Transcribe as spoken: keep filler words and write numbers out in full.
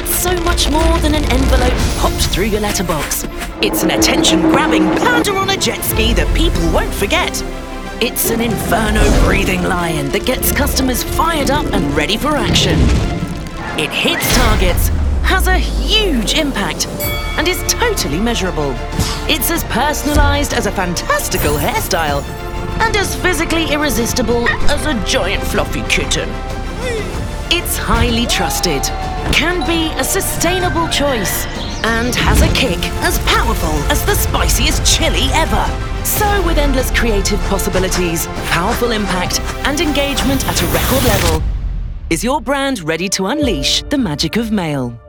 It's so much more than an envelope popped through your letterbox. It's an attention-grabbing panda on a jet ski that people won't forget. It's an inferno-breathing lion that gets customers fired up and ready for action. It hits targets, has a huge impact, and is totally measurable. It's as personalized as a fantastical hairstyle, and as physically irresistible as a giant fluffy kitten. It's highly trusted, can be a sustainable choice, and has a kick as powerful as the spiciest chili ever. So with endless creative possibilities, powerful impact, and engagement at a record level, is your brand ready to unleash the magic of mail?